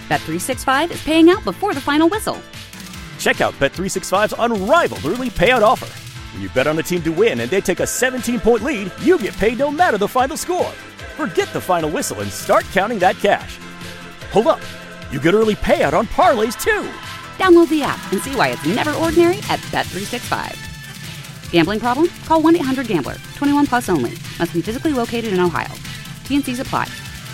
Bet365 is paying out before the final whistle. Check out Bet365's unrivaled early payout offer. When you bet on a team to win and they take a 17-point lead, you get paid no matter the final score. Forget the final whistle and start counting that cash. Hold up. You get early payout on parlays, too. Download the app and see why it's never ordinary at Bet365. Gambling problem? Call 1-800-GAMBLER. 21 plus only. Must be physically located in Ohio. T&Cs apply.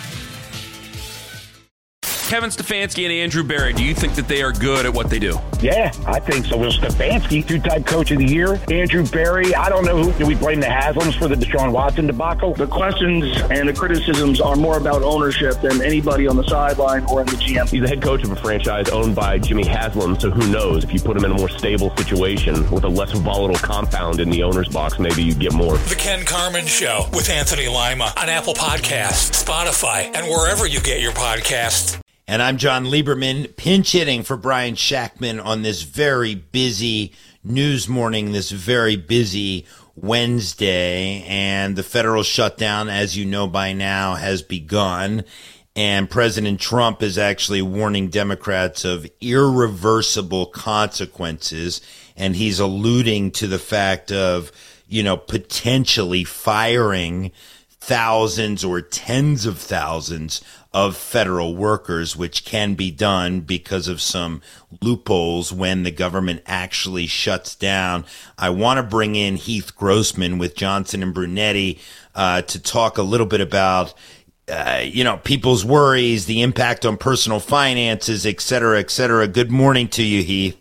Kevin Stefanski and Andrew Berry, do you think that they are good at what they do? Yeah, I think so. Well, Stefanski, two-time coach of the year. Andrew Berry, I don't know who. Do we blame the Haslams for the Deshaun Watson debacle? The questions and the criticisms are more about ownership than anybody on the sideline or in the GM. He's the head coach of a franchise owned by Jimmy Haslam, so who knows? If you put him in a more stable situation with a less volatile compound in the owner's box, maybe you get more. The Ken Carman Show with Anthony Lima on Apple Podcasts, Spotify, and wherever you get your podcasts. And I'm John Lieberman, pinch hitting for Brian Shackman on this very busy news morning, this very busy Wednesday. And the federal shutdown, as you know by now, has begun. And President Trump is actually warning Democrats of irreversible consequences. And he's alluding to the fact of, potentially firing thousands or tens of thousands of federal workers, which can be done because of some loopholes when the government actually shuts down. I want to bring in Heath Grossman with Johnson and Brunetti to talk a little bit about people's worries, the impact on personal finances, et cetera, et cetera. Good morning to you, Heath.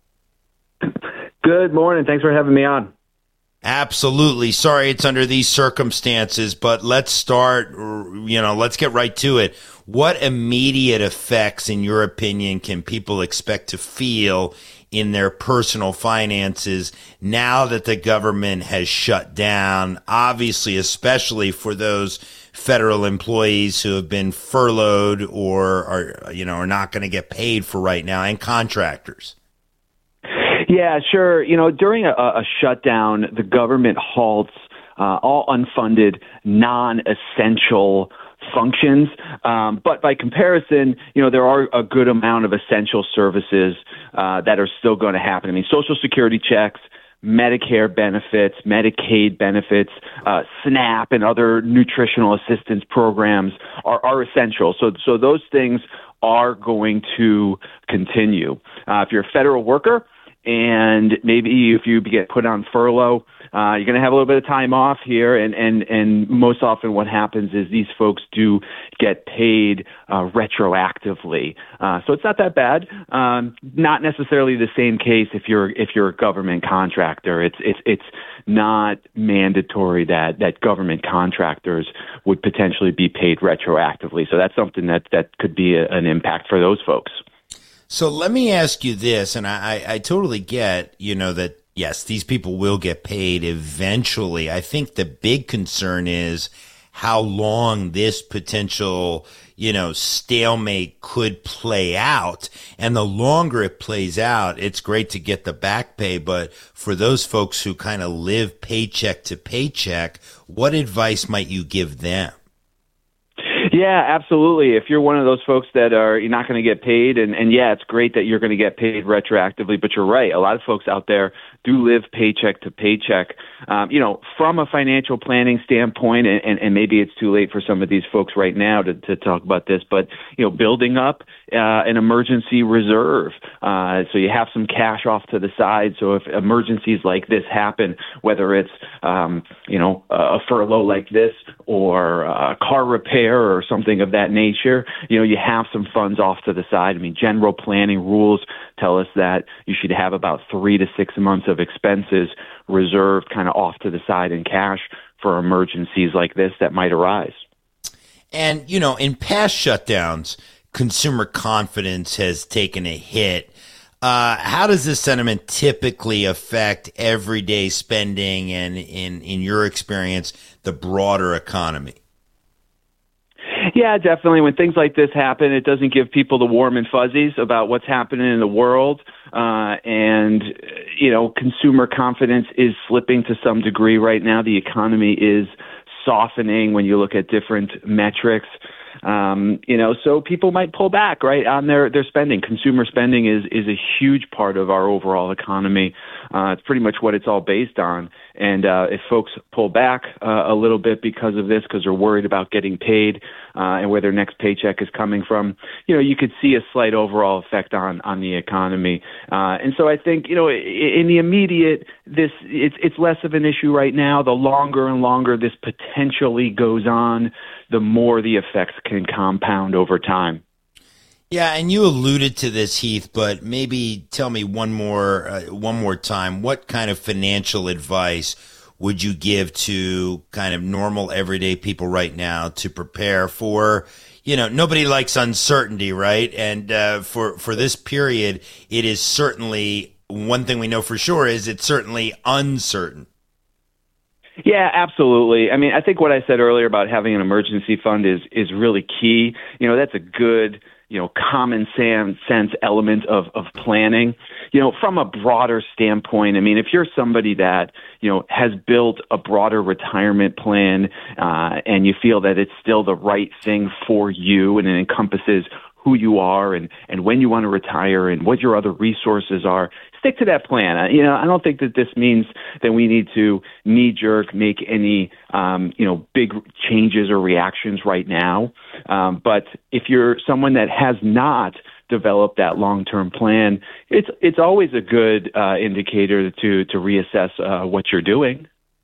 Good morning. Thanks for having me on. Absolutely. Sorry it's under these circumstances, but let's start, let's get right to it. What immediate effects, in your opinion, can people expect to feel in their personal finances now that the government has shut down? Obviously, especially for those federal employees who have been furloughed or are not going to get paid for right now, and contractors. Yeah, sure. During a shutdown, the government halts all unfunded, non-essential functions. But by comparison, there are a good amount of essential services that are still going to happen. I mean, Social Security checks, Medicare benefits, Medicaid benefits, SNAP, and other nutritional assistance programs are essential. So those things are going to continue. If you're a federal worker, and maybe if you get put on furlough, you're going to have a little bit of time off here. And most often what happens is these folks do get paid retroactively. So it's not that bad. Not necessarily the same case if you're a government contractor. It's not mandatory that government contractors would potentially be paid retroactively. So that's something that could be an impact for those folks. So let me ask you this, and I totally get, that, yes, these people will get paid eventually. I think the big concern is how long this potential, stalemate could play out. And the longer it plays out, it's great to get the back pay. But for those folks who kind of live paycheck to paycheck, what advice might you give them? Yeah, absolutely. If you're one of those folks that you're not going to get paid, and yeah, it's great that you're going to get paid retroactively, but you're right. A lot of folks out there do live paycheck to paycheck. From a financial planning standpoint, and maybe it's too late for some of these folks right now to talk about this, but, building up an emergency reserve. So you have some cash off to the side. So if emergencies like this happen, whether it's, a furlough like this or a car repair or something of that nature, you have some funds off to the side. I mean, general planning rules tell us that you should have about 3 to 6 months of expenses reserved kind of off to the side in cash for emergencies like this that might arise. And, in past shutdowns, consumer confidence has taken a hit. How does this sentiment typically affect everyday spending and, in your experience, the broader economy? Yeah, definitely. When things like this happen, it doesn't give people the warm and fuzzies about what's happening in the world. And consumer confidence is slipping to some degree right now. The economy is softening when you look at different metrics. So people might pull back, right, on their spending. Consumer spending is a huge part of our overall economy. It's pretty much what it's all based on. And if folks pull back a little bit because of this, because they're worried about getting paid and where their next paycheck is coming from, you could see a slight overall effect on the economy. And so I think, in the immediate, it's less of an issue right now. The longer and longer this potentially goes on, the more the effects can compound over time. Yeah, and you alluded to this, Heath, but maybe tell me one more time, what kind of financial advice would you give to kind of normal everyday people right now to prepare for, nobody likes uncertainty, right? And for this period, it is certainly, one thing we know for sure is it's certainly uncertain. Yeah, absolutely. I mean, I think what I said earlier about having an emergency fund is really key. That's a good, common sense element of planning. From a broader standpoint, I mean, if you're somebody that, has built a broader retirement plan and you feel that it's still the right thing for you and it encompasses who you are and when you want to retire and what your other resources are, stick to that plan. I don't think that this means that we need to knee-jerk make any, big changes or reactions right now. But if you're someone that has not developed that long-term plan, it's always a good indicator to reassess what you're doing.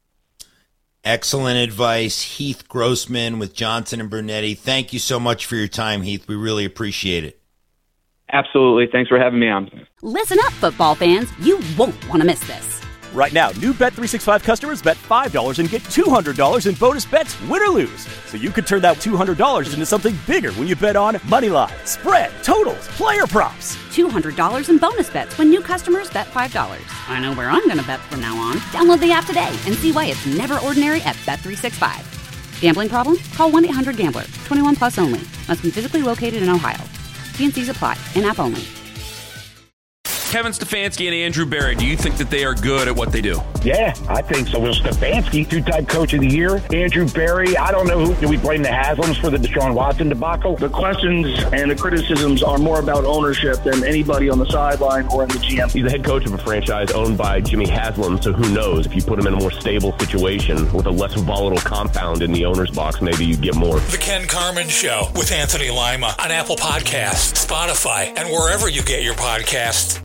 Excellent advice. Heath Grossman with Johnson & Brunetti. Thank you so much for your time, Heath. We really appreciate it. Absolutely. Thanks for having me on. Listen up, football fans. You won't want to miss this. Right now, new Bet365 customers bet $5 and get $200 in bonus bets, win or lose. So you could turn that $200 into something bigger when you bet on money line, spread, totals, player props. $200 in bonus bets when new customers bet $5. I know where I'm going to bet from now on. Download the app today and see why it's never ordinary at Bet365. Gambling problem? Call 1-800-GAMBLER. 21 plus only. Must be physically located in Ohio. T&Cs apply. In-app only. Kevin Stefanski and Andrew Berry, do you think that they are good at what they do? Yeah, I think so. Will Stefanski, two-time coach of the year. Andrew Berry, I don't know who. Do we blame the Haslams for the Deshaun Watson debacle? The questions and the criticisms are more about ownership than anybody on the sideline or in the GM. He's the head coach of a franchise owned by Jimmy Haslam, so who knows? If you put him in a more stable situation with a less volatile compound in the owner's box, maybe you'd get more. The Ken Carman Show with Anthony Lima on Apple Podcasts, Spotify, and wherever you get your podcasts.